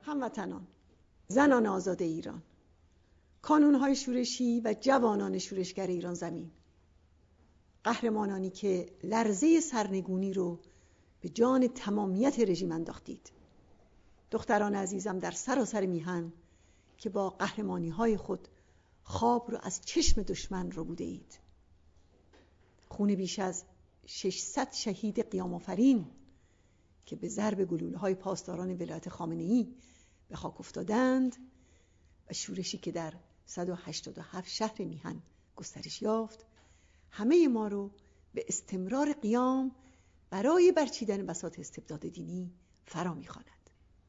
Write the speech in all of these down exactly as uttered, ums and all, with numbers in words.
هموطنان، زنان آزاد ایران، کانونهای شورشی و جوانان شورشگر ایران زمین، قهرمانانی که لرزه سرنگونی رو به جان تمامیت رژیم انداختید، دختران عزیزم در سراسر میهن که با قهرمانی‌های خود خواب رو از چشم دشمن رو بوده اید، خون بیش از ششصد شهید قیام آفرین که به ضرب گلوله‌های پاسداران ولایت خامنه‌ای به خاک افتادند و شورشی که در صد و هشتاد و هفت شهر میهن گسترش یافت، همه ما رو به استمرار قیام برای برچیدن بساط استبداد دینی فرا می‌خواند.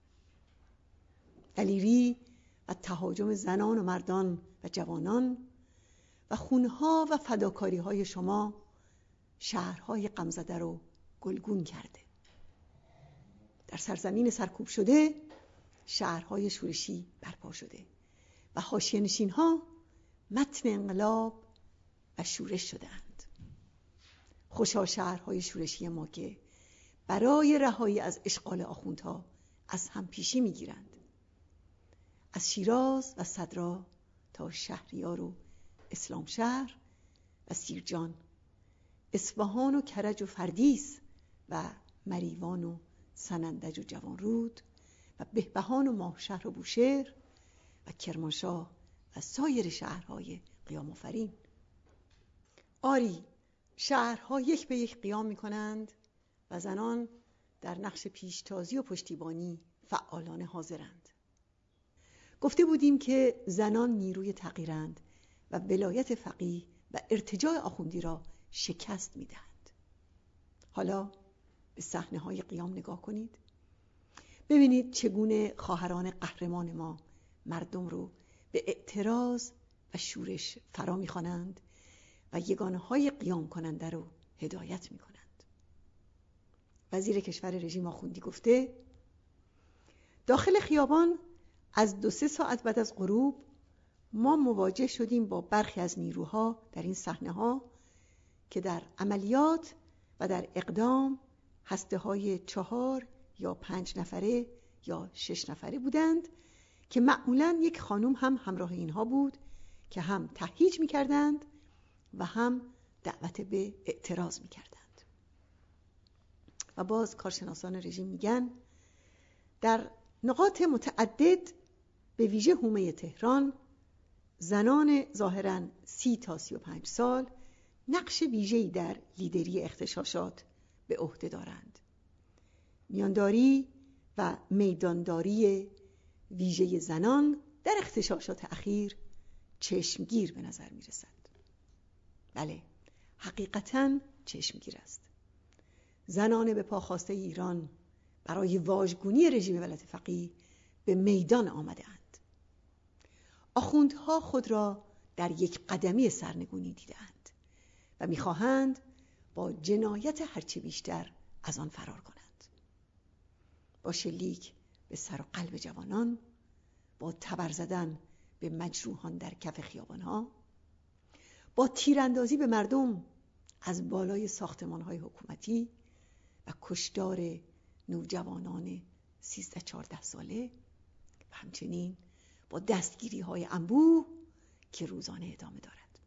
دلیری و تهاجم زنان و مردان و جوانان و خونها و فداکاری‌های شما شهرهای غمزده رو گلگون کرده. در سرزمین سرکوب شده شهرهای شورشی برپا شده و حاشیه‌نشین‌ها متن انقلاب و شورش شدند. خوشا شهرهای شورشی ما که برای رهایی از اشغال آخوندها از هم پیشی می‌گیرند. از شیراز و صدرا تا شهریار و اسلام شهر و سیرجان، اصفهان و کرج و فردیس و مریوان و سنندج و جوانرود و بهبهان و ماهشهر و بوشهر و کرمانشاه و سایر شهرهای قیام آفرین. آری، شهرها یک به یک قیام می کنند و زنان در نقش پیشتازی و پشتیبانی فعالانه حاضرند. گفته بودیم که زنان نیروی تغییرند و ولایت فقیه و ارتجاع آخوندی را شکست می دهند. حالا به صحنه های قیام نگاه کنید. ببینید چگونه خواهران قهرمان ما مردم رو به اعتراض و شورش فرا می خوانند و یگانه های قیام کننده رو هدایت می کنند. وزیر کشور رژیم آخوندی گفته داخل خیابان از دو سه ساعت بعد از غروب ما مواجه شدیم با برخی از نیروها در این صحنه ها که در عملیات و در اقدام هسته های چهار یا پنج نفره یا شش نفره بودند که معمولاً یک خانم هم همراه اینها بود که هم تهییج می کردند و هم دعوت به اعتراض می کردند. و باز کارشناسان رژیم میگن در نقاط متعدد به ویژه حومه تهران زنان ظاهراً سی تا سی و پنج سال نقش ویژه‌ای در لیدری اغتشاشات به عهده دارند. میانداری و میدانداری ویژه زنان در اغتشاشات اخیر چشمگیر به نظر می رسد. بله، حقیقتاً چشمگیر است. زنان به پا خواسته ایران برای واژگونی رژیم ولایت فقیه به میدان آمده اند. آخوندها خود را در یک قدمی سرنگونی دیدند و می‌خواهند با جنایت هرچه بیشتر از آن فرار کنند. با شلیک به سر و قلب جوانان، با تبر زدن به مجروحان در کف خیابانها، با تیراندازی به مردم از بالای ساختمان‌های حکومتی و کشتار نوجوانان سیزده چهارده ساله و همچنین با دستگیری‌های انبوه که روزانه ادامه دارد.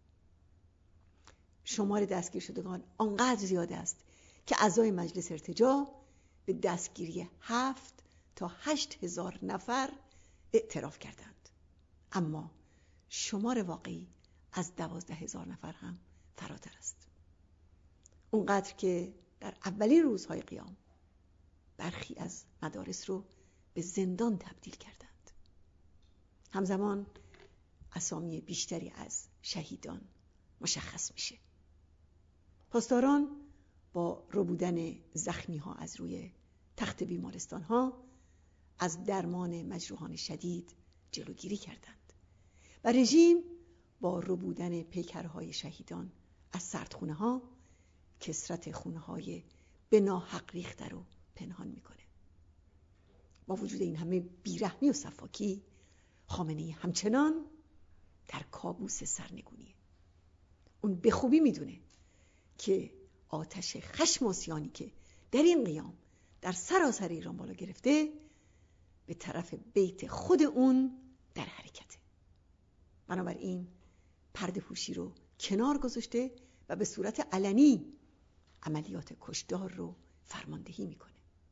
شمار دستگیر شدگان آنقدر زیاد است که اعضای مجلس ارتجاع به دستگیری هفت تا هشت هزار نفر اعتراف کردند، اما شمار واقعی از دوازده هزار نفر هم فراتر است. اونقدر که در اولین روزهای قیام برخی از مدارس رو به زندان تبدیل کردند. همزمان اسامی بیشتری از شهیدان مشخص میشه. پاسداران با ربودن زخمی ها از روی تخت بیمارستان ها از درمان مجروحان شدید جلوگیری کردند و رژیم با ربودن پیکرهای شهیدان از سردخونه ها کثرت خونه های به ناحق ریخته رو پنهان میکنه. با وجود این همه بیرحمی و سفاکی، خامنه‌ای همچنان در کابوس سرنگونیه. اون به خوبی میدونه که آتش خشم و عصیانی که در این قیام در سراسر ایران بالا گرفته به طرف بیت خود اون در حرکته. بنابراین پرده پوشی رو کنار گذاشته و به صورت علنی عملیات کشتار رو فرماندهی میکنه.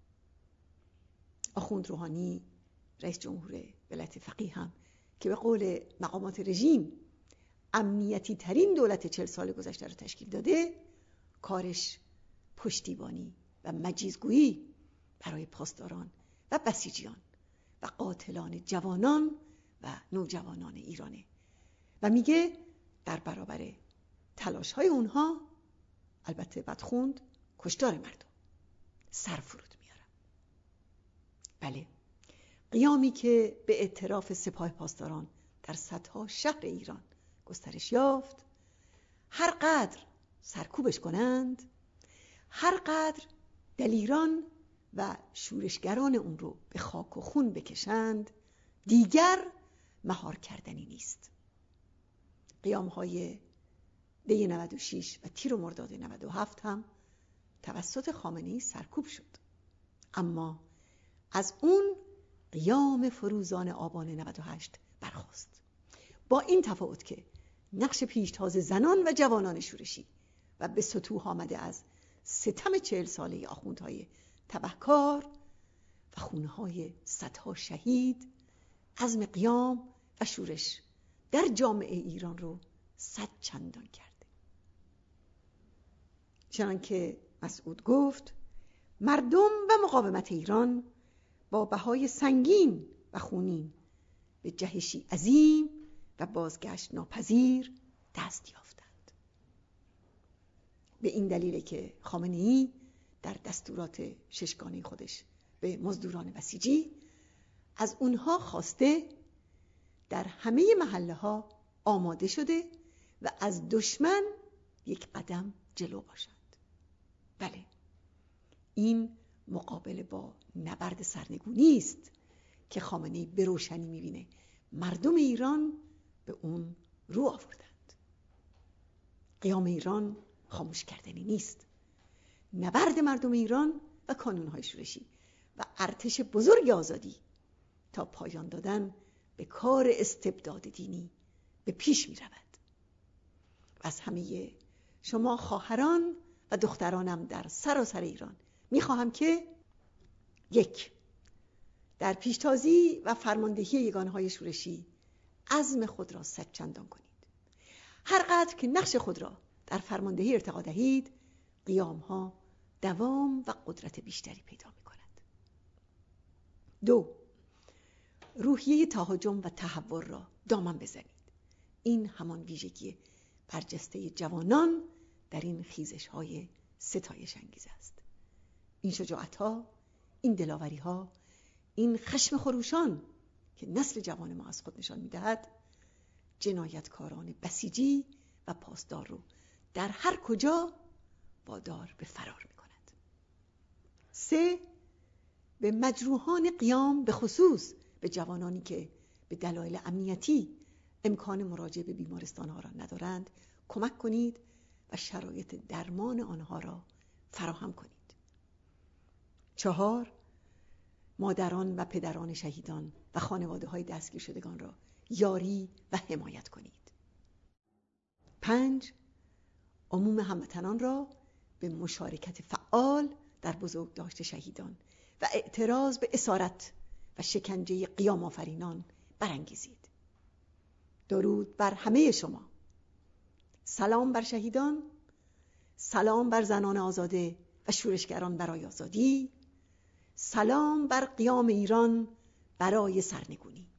آخوند روحانی رئیس جمهور ولایت فقیه هم که به قول مقامات رژیم امنیتی ترین دولت چهل سال گذشته رو تشکیل داده، کارش پشتیبانی و مجیزگویی برای پاسداران و بسیجیان و قاتلان جوانان و نوجوانان ایرانه و میگه در برابر تلاش های اونها، البته بدخوند، کشتار مردم سر فرود میارم. بله، قیامی که به اعتراف سپاه پاسداران در صدها شهر ایران گسترش یافت، هر قدر سرکوبش کنند، هر قدر دلیران و شورشگران اون رو به خاک و خون بکشند، دیگر مهار کردنی نیست. قیام‌های دی نود و شش و تیر و مرداد نود و هفت هم توسط خامنه‌ای سرکوب شد، اما از اون قیام فروزان آبان نود و هشت برخاست، با این تفاوت که نقش پیشتاز زنان و جوانان شورشی و به سطوح آمده از ستم چهل ساله آخوندهای تبهکار و خونهای صدها شهید، عزم قیام و شورش در جامعه ایران رو صد چندان کرده. چنانکه مسعود گفت، مردم و مقاومت ایران با بهای سنگین و خونین به جهشی عظیم و بازگشت ناپذیر دست یافتند. به این دلیل که خامنه‌ای در دستورات ششگانه خودش به مزدوران بسیجی از اونها خواسته در همه محله ها آماده شده و از دشمن یک قدم جلو باشند. بله، این مقابله با نبرد سرنگونی است که خامنه‌ای به روشنی می‌بینه مردم ایران به اون رو آوردند. قیام ایران خاموش کردنی نیست. نبرد مردم ایران و کانون‌های شورشی و ارتش بزرگ آزادی تا پایان دادن به کار استبداد دینی به پیش می رود. و از همه شما خواهران و دخترانم در سراسر ایران می خواهم که یک، در پیشتازی و فرماندهی یگانه‌های شورشی عزم خود را صد چندان کنید. هر قدر که نقش خود را در فرماندهی ارتقا دهید، قیام‌ها دوام و قدرت بیشتری پیدا می کند. دو، روحیه تهاجم و تحور را دامن بزنید. این همان ویژگی برجسته جوانان در این خیزش‌های ستایش انگیز است. این شجاعت‌ها، این دلاوری‌ها، این خشم خروشان که نسل جوان ما از خود نشان می‌دهد، جنایتکاران بسیجی و پاسدار رو در هر کجا وادار به فرار می‌کند. سه، به مجروحان قیام، به خصوص به جوانانی که به دلایل امنیتی امکان مراجعه به بیمارستان‌ها را ندارند کمک کنید و شرایط درمان آنها را فراهم کنید. چهار، مادران و پدران شهیدان و خانواده‌های دستگیر شدگان را یاری و حمایت کنید. پنج، عموم هموطنان را به مشارکت فعال در بزرگداشت شهیدان و اعتراض به اسارت و شکنجه قیام آفرینان برانگیزید. درود بر همه شما. سلام بر شهیدان، سلام بر زنان آزاده و شورشگران برای آزادی، سلام بر قیام ایران برای سرنگونی.